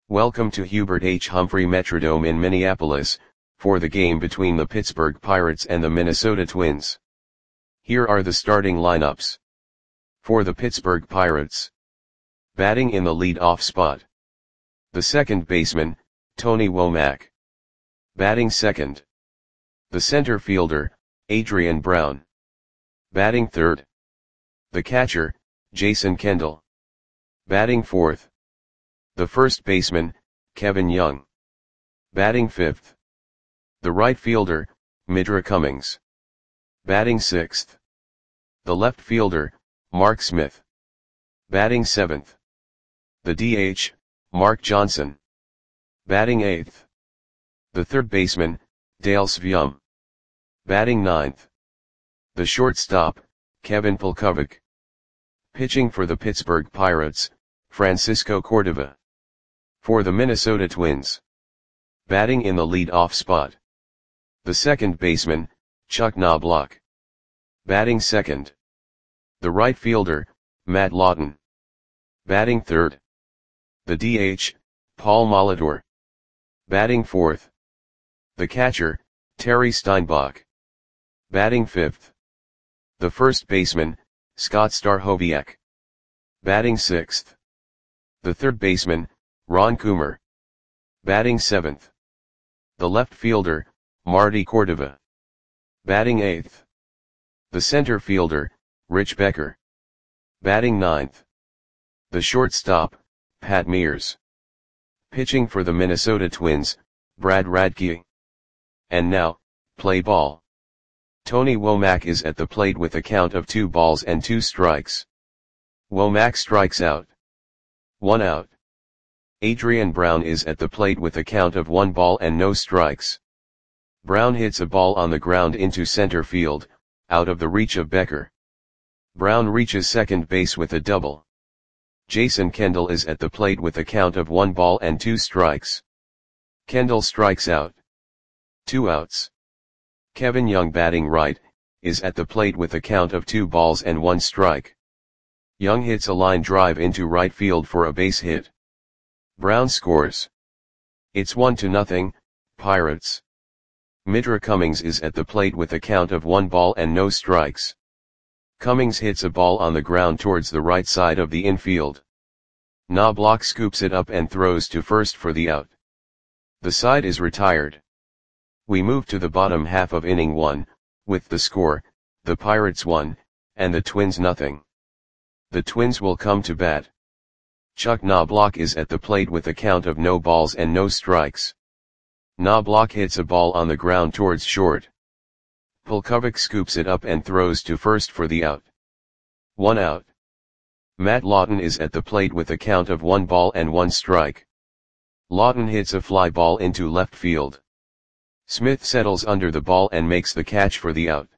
Welcome to Hubert H. Humphrey Metrodome in Minneapolis, for the game between the Pittsburgh Pirates and the Minnesota Twins. Here are the starting lineups. For the Pittsburgh Pirates. Batting in the lead-off spot. The second baseman, Tony Womack. Batting second. The center fielder, Adrian Brown. Batting third. The catcher, Jason Kendall. Batting fourth. The first baseman, Kevin Young. Batting fifth. The right fielder, Midra Cummings. Batting sixth. The left fielder, Mark Smith. Batting seventh. The DH, Mark Johnson. Batting eighth. The third baseman, Dale Svium. Batting ninth. The shortstop, Kevin Polkovic. Pitching for the Pittsburgh Pirates, Francisco Cordova. For the Minnesota Twins. Batting in the lead-off spot. The second baseman, Chuck Knobloch. Batting second. The right fielder, Matt Lawton. Batting third. The DH, Paul Molitor. Batting fourth. The catcher, Terry Steinbach. Batting fifth. The first baseman, Scott Stachowiak. Batting sixth. The third baseman, Ron Coomer. Batting seventh. The left fielder, Marty Cordova. Batting eighth. The center fielder, Rich Becker. Batting ninth. The shortstop, Pat Mears. Pitching for the Minnesota Twins, Brad Radke. And now, play ball. Tony Womack is at the plate with a count of 2 balls and 2 strikes. Womack strikes out. 1 out. Adrian Brown is at the plate with a count of 1 ball and no strikes. Brown hits a ball on the ground into center field, out of the reach of Becker. Brown reaches second base with a double. Jason Kendall is at the plate with a count of 1 ball and 2 strikes. Kendall strikes out. 2 outs. Kevin Young, batting right, is at the plate with a count of 2 balls and 1 strike. Young hits a line drive into right field for a base hit. Brown scores. It's 1-0, Pirates. Midra Cummings is at the plate with a count of 1 ball and no strikes. Cummings hits a ball on the ground towards the right side of the infield. Knobloch scoops it up and throws to first for the out. The side is retired. We move to the bottom half of inning 1, with the score, the Pirates 1, and the Twins 0. The Twins will come to bat. Chuck Knobloch is at the plate with a count of no balls and no strikes. Knobloch hits a ball on the ground towards short. Polkovic scoops it up and throws to first for the out. 1 out. Matt Lawton is at the plate with a count of 1 ball and 1 strike. Lawton hits a fly ball into left field. Smith settles under the ball and makes the catch for the out.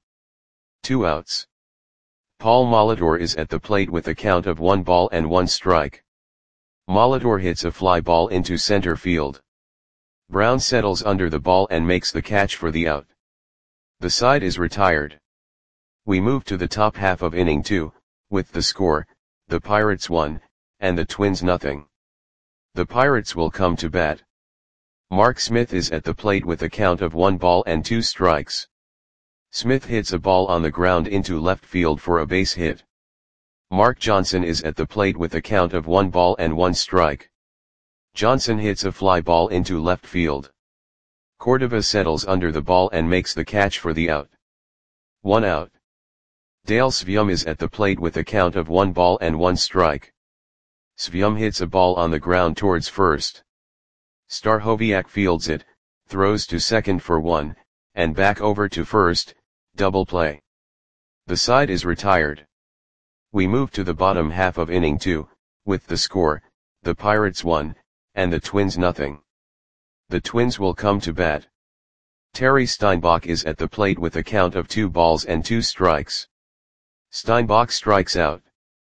2 outs. Paul Molitor is at the plate with a count of 1 ball and 1 strike. Molitor hits a fly ball into center field. Brown settles under the ball and makes the catch for the out. The side is retired. We move to the top half of inning 2, with the score, the Pirates 1, and the Twins 0. The Pirates will come to bat. Mark Smith is at the plate with a count of 1 ball and 2 strikes. Smith hits a ball on the ground into left field for a base hit. Mark Johnson is at the plate with a count of 1 ball and 1 strike. Johnson hits a fly ball into left field. Cordova settles under the ball and makes the catch for the out. 1 out. Dale Svium is at the plate with a count of 1 ball and 1 strike. Svium hits a ball on the ground towards first. Stachowiak fields it, throws to second for 1, and back over to first, double play. The side is retired. We move to the bottom half of inning 2, with the score, the Pirates 1, and the Twins 0. The Twins will come to bat. Terry Steinbach is at the plate with a count of 2 balls and 2 strikes. Steinbach strikes out.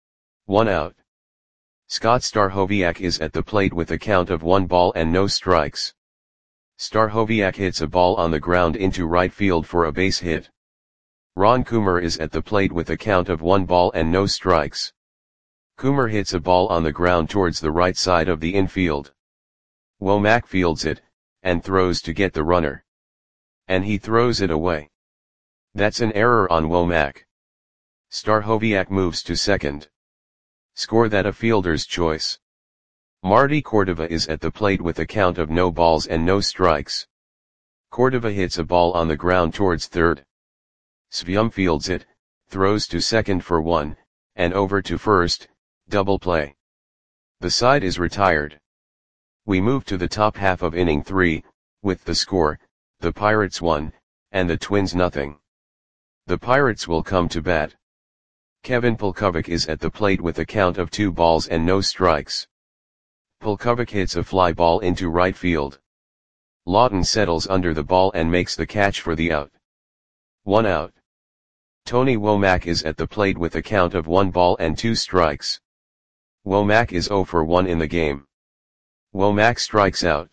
1 out. Scott Stachowiak is at the plate with a count of 1 ball and no strikes. Stachowiak hits a ball on the ground into right field for a base hit. Ron Coomer is at the plate with a count of 1 ball and no strikes. Coomer hits a ball on the ground towards the right side of the infield. Womack fields it, and throws to get the runner. And he throws it away. That's an error on Womack. Stachowiak moves to second. Score that a fielder's choice. Marty Cordova is at the plate with a count of no balls and no strikes. Cordova hits a ball on the ground towards third. Svium fields it, throws to second for one, and over to first, double play. The side is retired. We move to the top half of inning 3, with the score, the Pirates 1, and the Twins nothing. The Pirates will come to bat. Kevin Pulkovic is at the plate with a count of 2 balls and no strikes. Pulkovic hits a fly ball into right field. Lawton settles under the ball and makes the catch for the out. 1 out. Tony Womack is at the plate with a count of 1 ball and 2 strikes. Womack is 0 for 1 in the game. Womack strikes out.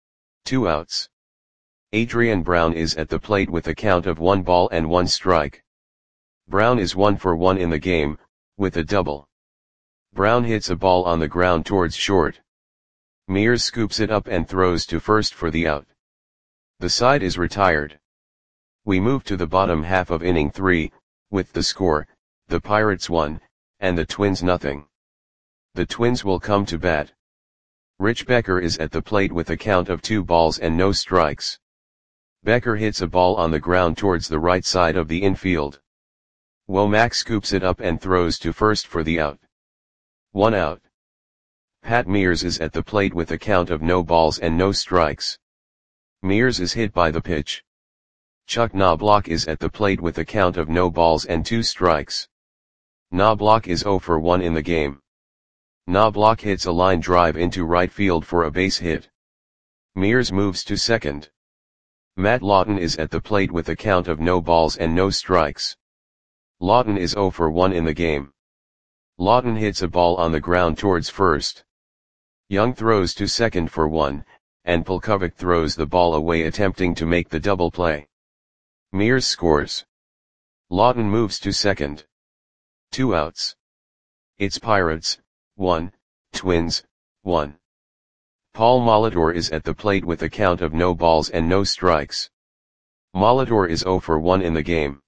2 outs. Adrian Brown is at the plate with a count of 1 ball and 1 strike. Brown is 1 for 1 in the game, with a double. Brown hits a ball on the ground towards short. Mears scoops it up and throws to first for the out. The side is retired. We move to the bottom half of inning 3, with the score, the Pirates 1, and the Twins nothing. The Twins will come to bat. Rich Becker is at the plate with a count of 2 balls and no strikes. Becker hits a ball on the ground towards the right side of the infield. Womack scoops it up and throws to first for the out. 1 out. Pat Mears is at the plate with a count of no balls and no strikes. Mears is hit by the pitch. Chuck Knobloch is at the plate with a count of no balls and 2 strikes. Knobloch is 0 for 1 in the game. Knobloch hits a line drive into right field for a base hit. Mears moves to second. Matt Lawton is at the plate with a count of no balls and no strikes. Lawton is 0 for 1 in the game. Lawton hits a ball on the ground towards first. Young throws to second for 1, and Pulkovic throws the ball away attempting to make the double play. Mears scores. Lawton moves to second. 2 outs. It's Pirates, 1, Twins, 1. Paul Molitor is at the plate with a count of no balls and no strikes. Molitor is 0 for 1 in the game.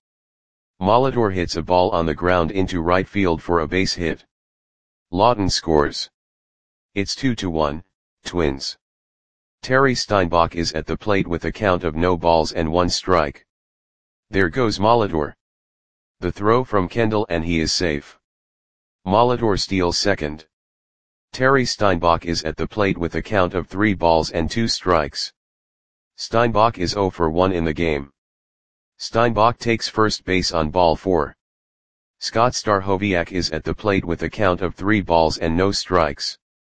Molitor hits a ball on the ground into right field for a base hit. Lawton scores. It's 2-1, Twins. Terry Steinbach is at the plate with a count of no balls and 1 strike. There goes Molitor. The throw from Kendall and he is safe. Molitor steals second. Terry Steinbach is at the plate with a count of 3 balls and 2 strikes. Steinbach is 0 for 1 in the game. Steinbach takes first base on ball 4. Scott Stachowiak is at the plate with a count of 3 balls and no strikes.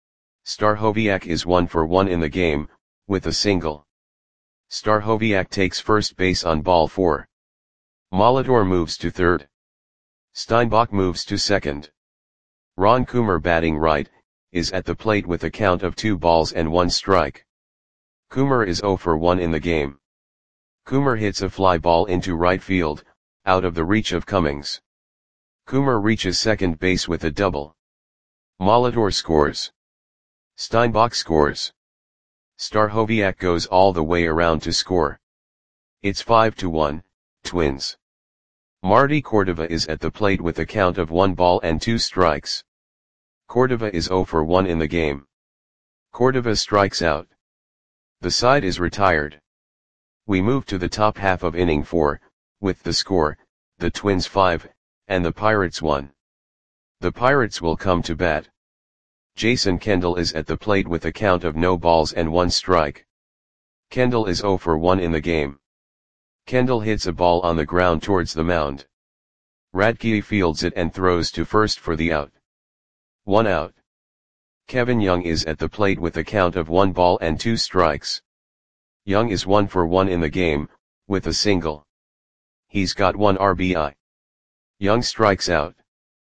Stachowiak is 1 for 1 in the game, with a single. Stachowiak takes first base on ball 4. Molitor moves to third. Steinbach moves to second. Ron Coomer batting right, is at the plate with a count of 2 balls and 1 strike. Coomer is 0 for 1 in the game. Coomer hits a fly ball into right field, out of the reach of Cummings. Coomer reaches second base with a double. Molitor scores. Steinbach scores. Stachowiak goes all the way around to score. It's 5-1, Twins. Marty Cordova is at the plate with a count of 1 ball and 2 strikes. Cordova is 0 for 1 in the game. Cordova strikes out. The side is retired. We move to the top half of inning 4, with the score, the Twins 5, and the Pirates 1. The Pirates will come to bat. Jason Kendall is at the plate with a count of no balls and 1 strike. Kendall is 0 for 1 in the game. Kendall hits a ball on the ground towards the mound. Radke fields it and throws to first for the out. 1 out. Kevin Young is at the plate with a count of 1 ball and 2 strikes. Young is 1 for 1 in the game, with a single. He's got 1 RBI. Young strikes out.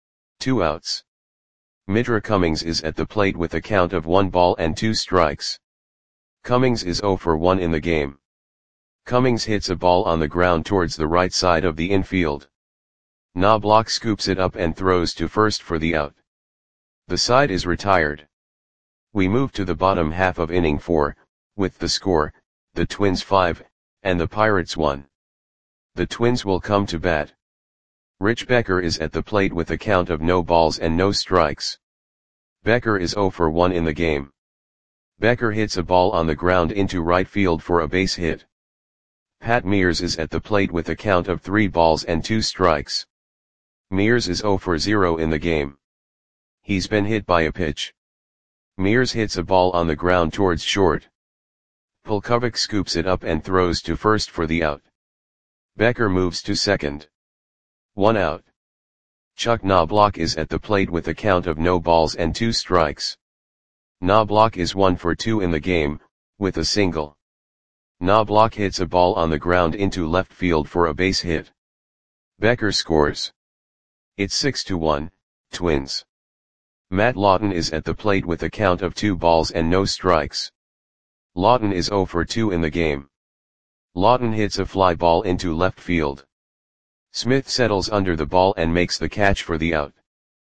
2 outs. Mitra Cummings is at the plate with a count of 1 ball and 2 strikes. Cummings is 0 for 1 in the game. Cummings hits a ball on the ground towards the right side of the infield. Knobloch scoops it up and throws to first for the out. The side is retired. We move to the bottom half of inning 4, with the score, the Twins 5, and the Pirates 1. The Twins will come to bat. Rich Becker is at the plate with a count of no balls and no strikes. Becker is 0 for 1 in the game. Becker hits a ball on the ground into right field for a base hit. Pat Mears is at the plate with a count of 3 balls and 2 strikes. Mears is 0 for 0 in the game. He's been hit by a pitch. Mears hits a ball on the ground towards short. Polkovic scoops it up and throws to first for the out. Becker moves to second. 1 out. Chuck Knobloch is at the plate with a count of no balls and 2 strikes. Knobloch is 1 for 2 in the game, with a single. Knobloch hits a ball on the ground into left field for a base hit. Becker scores. It's 6-1, Twins. Matt Lawton is at the plate with a count of 2 balls and no strikes. Lawton is 0 for 2 in the game. Lawton hits a fly ball into left field. Smith settles under the ball and makes the catch for the out.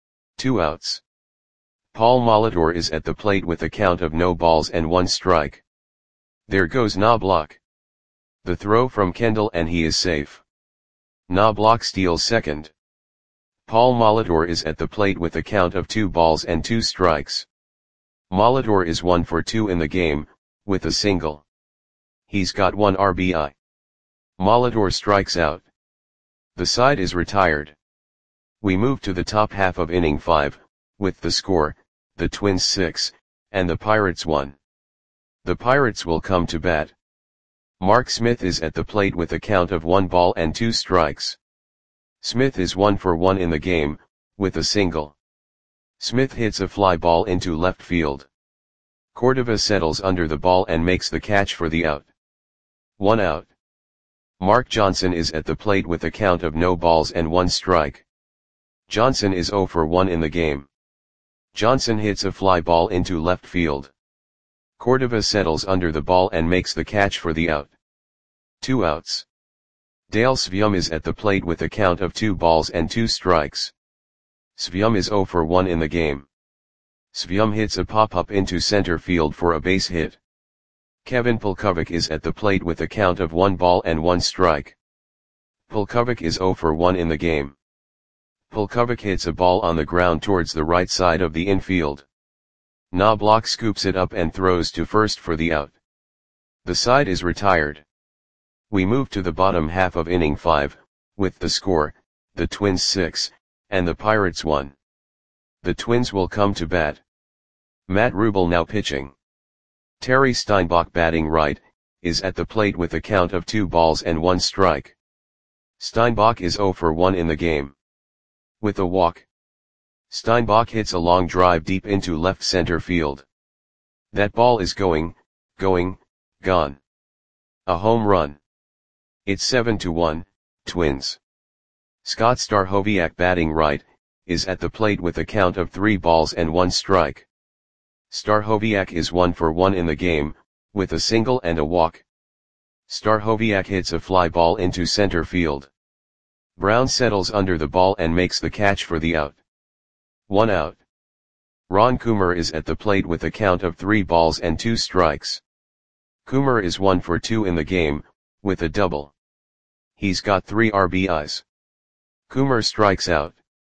2 outs. Paul Molitor is at the plate with a count of no balls and 1 strike. There goes Knobloch. The throw from Kendall and he is safe. Knobloch steals second. Paul Molitor is at the plate with a count of 2 balls and 2 strikes. Molitor is 1 for 2 in the game, with a single. He's got 1 RBI. Molitor strikes out. The side is retired. We move to the top half of inning 5, with the score, the Twins 6, and the Pirates 1. The Pirates will come to bat. Mark Smith is at the plate with a count of 1 ball and 2 strikes. Smith is 1 for 1 in the game, with a single. Smith hits a fly ball into left field. Cordova settles under the ball and makes the catch for the out. 1 out. Mark Johnson is at the plate with a count of no balls and 1 strike. Johnson is 0 for 1 in the game. Johnson hits a fly ball into left field. Cordova settles under the ball and makes the catch for the out. 2 outs. Dale Svium is at the plate with a count of 2 balls and 2 strikes. Svium is 0 for 1 in the game. Svium hits a pop-up into center field for a base hit. Kevin Polkovic is at the plate with a count of 1 ball and 1 strike. Polkovic is 0 for 1 in the game. Polkovic hits a ball on the ground towards the right side of the infield. Knobloch scoops it up and throws to first for the out. The side is retired. We move to the bottom half of inning 5, with the score, the Twins 6, and the Pirates 1. The Twins will come to bat. Matt Rubel now pitching. Terry Steinbach batting right, is at the plate with a count of 2 balls and 1 strike. Steinbach is 0 for 1 in the game. With a walk. Steinbach hits a long drive deep into left center field. That ball is going, gone. A home run. It's 7-1, Twins. Scott Stachowiak batting right, is at the plate with a count of 3 balls and 1 strike. Stachowiak is 1 for 1 in the game, with a single and a walk. Stachowiak hits a fly ball into center field. Brown settles under the ball and makes the catch for the out. 1 out. Ron Coomer is at the plate with a count of 3 balls and 2 strikes. Coomer is 1 for 2 in the game, with a double. He's got 3 RBIs. Coomer strikes out.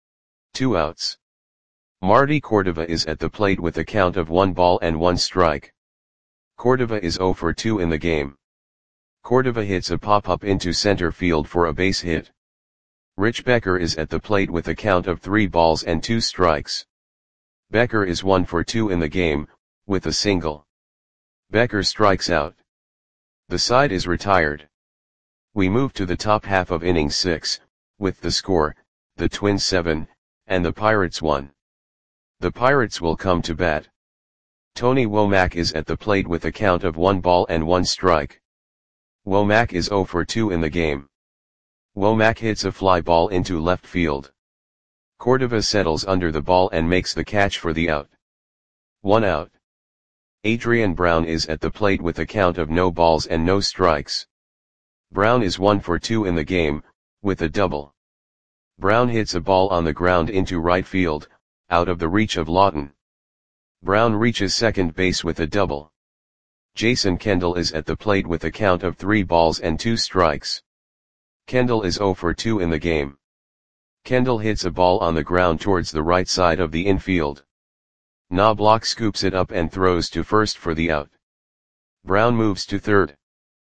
2 outs. Marty Cordova is at the plate with a count of 1 ball and 1 strike. Cordova is 0 for 2 in the game. Cordova hits a pop-up into center field for a base hit. Rich Becker is at the plate with a count of 3 balls and 2 strikes. Becker is 1 for 2 in the game, with a single. Becker strikes out. The side is retired. We move to the top half of inning 6, with the score, the Twins 7, and the Pirates 1. The Pirates will come to bat. Tony Womack is at the plate with a count of 1 ball and 1 strike. Womack is 0 for 2 in the game. Womack hits a fly ball into left field. Cordova settles under the ball and makes the catch for the out. 1 out. Adrian Brown is at the plate with a count of no balls and no strikes. Brown is 1 for 2 in the game, with a double. Brown hits a ball on the ground into right field, out of the reach of Lawton. Brown reaches second base with a double. Jason Kendall is at the plate with a count of 3 balls and 2 strikes. Kendall is 0 for 2 in the game. Kendall hits a ball on the ground towards the right side of the infield. Knobloch scoops it up and throws to first for the out. Brown moves to third.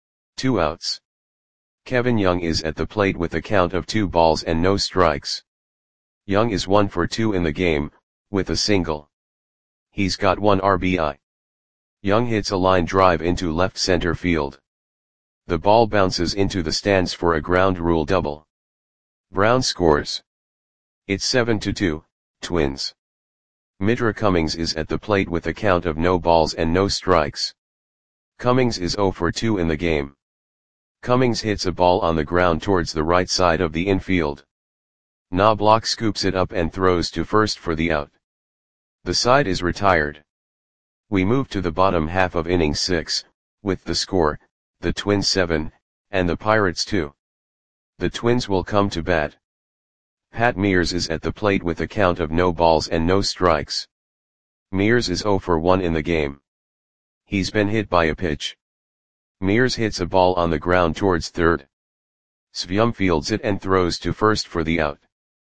2 outs. Kevin Young is at the plate with a count of 2 balls and no strikes. Young is 1 for 2 in the game, with a single. He's got 1 RBI. Young hits a line drive into left center field. The ball bounces into the stands for a ground rule double. Brown scores. It's 7-2, Twins. Mitra Cummings is at the plate with a count of no balls and no strikes. Cummings is 0 for 2 in the game. Cummings hits a ball on the ground towards the right side of the infield. Knobloch scoops it up and throws to first for the out. The side is retired. We move to the bottom half of inning 6, with the score, the Twins 7, and the Pirates 2. The Twins will come to bat. Pat Mears is at the plate with a count of no balls and no strikes. Mears is 0 for 1 in the game. He's been hit by a pitch. Mears hits a ball on the ground towards third. Svium fields it and throws to first for the out.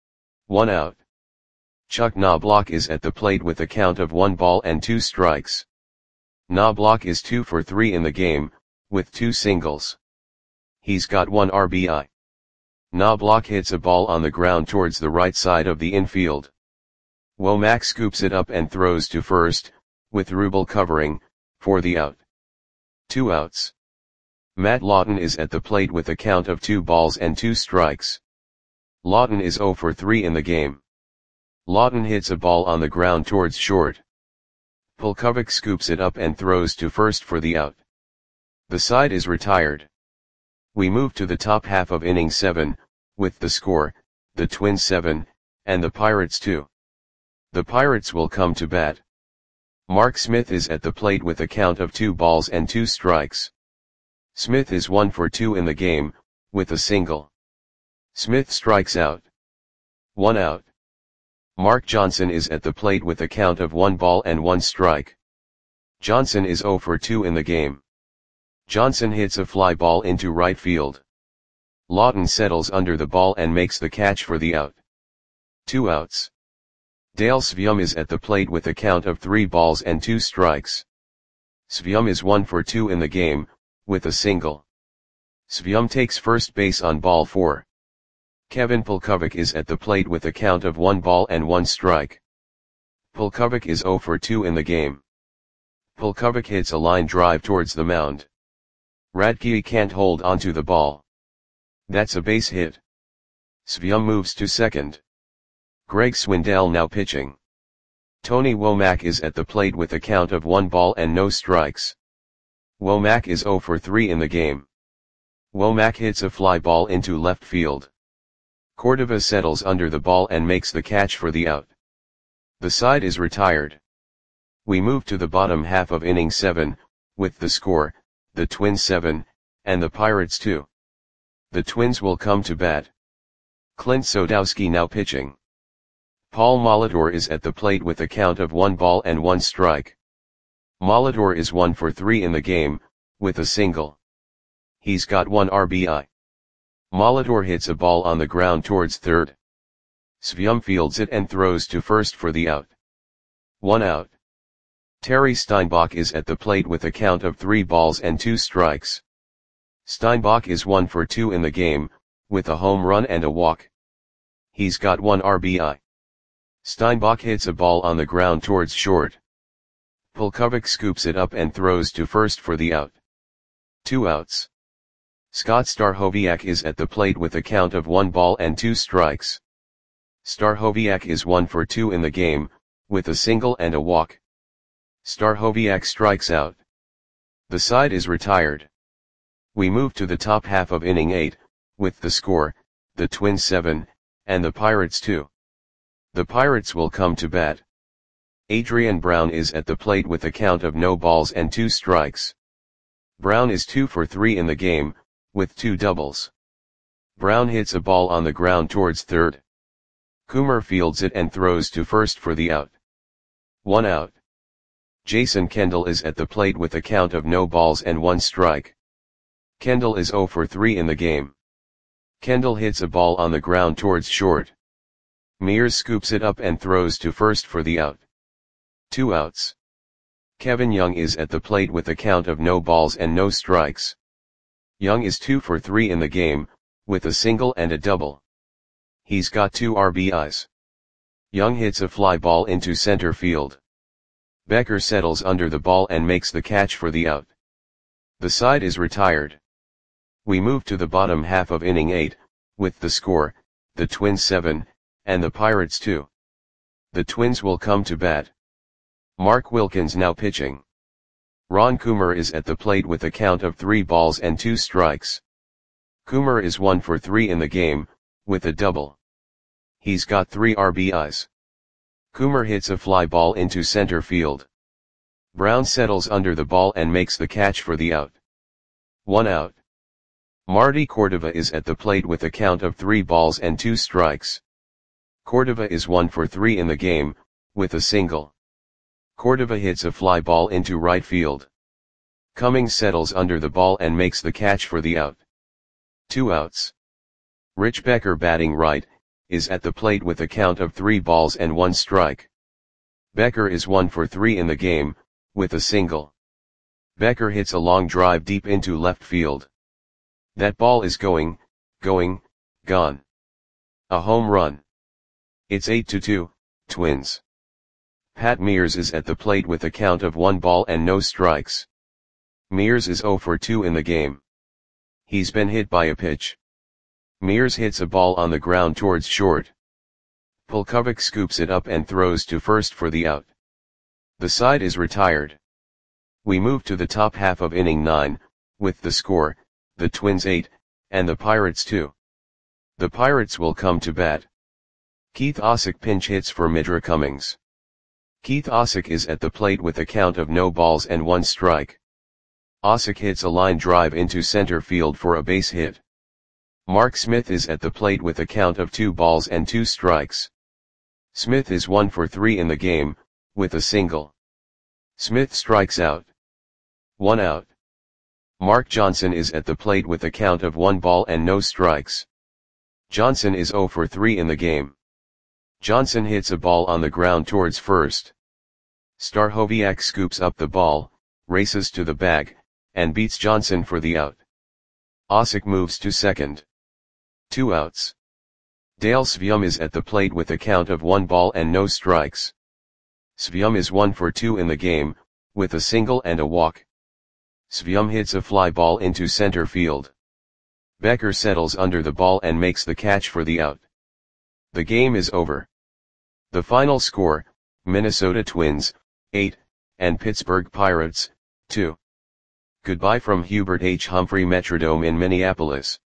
1 out. Chuck Knobloch is at the plate with a count of 1 ball and 2 strikes. Knobloch is 2 for 3 in the game, with 2 singles. He's got 1 RBI. Knobloch hits a ball on the ground towards the right side of the infield. Womack scoops it up and throws to first, with Rubel covering, for the out. 2 outs. Matt Lawton is at the plate with a count of 2 balls and 2 strikes. Lawton is 0 for 3 in the game. Lawton hits a ball on the ground towards short. Pulkovic scoops it up and throws to first for the out. The side is retired. We move to the top half of inning 7, with the score, the Twins 7, and the Pirates 2. The Pirates will come to bat. Mark Smith is at the plate with a count of 2 balls and 2 strikes. Smith is 1 for 2 in the game, with a single. Smith strikes out. 1 out. Mark Johnson is at the plate with a count of 1 ball and 1 strike. Johnson is 0 for 2 in the game. Johnson hits a fly ball into right field. Lawton settles under the ball and makes the catch for the out. 2 outs. Dale Svium is at the plate with a count of 3 balls and 2 strikes. Svium is 1 for 2 in the game, with a single. Svium takes first base on ball 4. Kevin Pulkovic is at the plate with a count of 1 ball and 1 strike. Pulkovic is 0 for 2 in the game. Pulkovic hits a line drive towards the mound. Radke can't hold onto the ball. That's a base hit. Svium moves to second. Greg Swindell now pitching. Tony Womack is at the plate with a count of 1 ball and no strikes. Womack is 0 for 3 in the game. Womack hits a fly ball into left field. Cordova settles under the ball and makes the catch for the out. The side is retired. We move to the bottom half of inning 7, with the score, the Twins 7, and the Pirates 2. The Twins will come to bat. Clint Sodowski now pitching. Paul Molitor is at the plate with a count of 1 ball and 1 strike. Molitor is 1 for 3 in the game, with a single. He's got 1 RBI. Molitor hits a ball on the ground towards third. Svium fields it and throws to first for the out. 1 out. Terry Steinbach is at the plate with a count of 3 balls and 2 strikes. Steinbach is 1 for 2 in the game, with a home run and a walk. He's got 1 RBI. Steinbach hits a ball on the ground towards short. Pulkovic scoops it up and throws to first for the out. 2 outs. Scott Stachowiak is at the plate with a count of 1 ball and 2 strikes. Stachowiak is 1 for 2 in the game, with a single and a walk. Stachowiak strikes out. The side is retired. We move to the top half of inning 8, with the score, the Twins 7, and the Pirates 2. The Pirates will come to bat. Adrian Brown is at the plate with a count of no balls and 2 strikes. Brown is 2 for 3 in the game, with 2 doubles. Brown hits a ball on the ground towards third. Coomer fields it and throws to first for the out. 1 out. Jason Kendall is at the plate with a count of no balls and 1 strike. Kendall is 0 for 3 in the game. Kendall hits a ball on the ground towards short. Mears scoops it up and throws to first for the out. 2 outs. Kevin Young is at the plate with a count of no balls and no strikes. Young is 2 for 3 in the game, with a single and a double. He's got 2 RBIs. Young hits a fly ball into center field. Becker settles under the ball and makes the catch for the out. The side is retired. We move to the bottom half of inning 8, with the score, the Twins 7, and the Pirates 2. The Twins will come to bat. Mark Wilkins now pitching. Ron Coomer is at the plate with a count of 3 balls and 2 strikes. Coomer is 1 for 3 in the game, with a double. He's got 3 RBIs. Coomer hits a fly ball into center field. Brown settles under the ball and makes the catch for the out. 1 out. Marty Cordova is at the plate with a count of 3 balls and 2 strikes. Cordova is 1 for 3 in the game, with a single. Cordova hits a fly ball into right field. Cummings settles under the ball and makes the catch for the out. 2 outs. Rich Becker, batting right, is at the plate with a count of 3 balls and 1 strike. Becker is 1 for 3 in the game, with a single. Becker hits a long drive deep into left field. That ball is gone. A home run. It's 8-2, Twins. Pat Mears is at the plate with a count of 1 ball and no strikes. Mears is 0 for 2 in the game. He's been hit by a pitch. Mears hits a ball on the ground towards short. Polkovic scoops it up and throws to first for the out. The side is retired. We move to the top half of inning 9, with the score, the Twins 8, and the Pirates 2. The Pirates will come to bat. Keith Osick pinch hits for Midra Cummings. Keith Osick is at the plate with a count of no balls and 1 strike. Osick hits a line drive into center field for a base hit. Mark Smith is at the plate with a count of 2 balls and 2 strikes. Smith is 1 for 3 in the game, with a single. Smith strikes out. 1 out. Mark Johnson is at the plate with a count of 1 ball and no strikes. Johnson is 0 for 3 in the game. Johnson hits a ball on the ground towards first. Stachowiak scoops up the ball, races to the bag, and beats Johnson for the out. Osick moves to second. 2 outs. Dale Svium is at the plate with a count of 1 ball and no strikes. Svium is 1 for 2 in the game, with a single and a walk. Svium hits a fly ball into center field. Becker settles under the ball and makes the catch for the out. The game is over. The final score, Minnesota Twins, 8, and Pittsburgh Pirates, 2. Goodbye from Hubert H. Humphrey Metrodome in Minneapolis.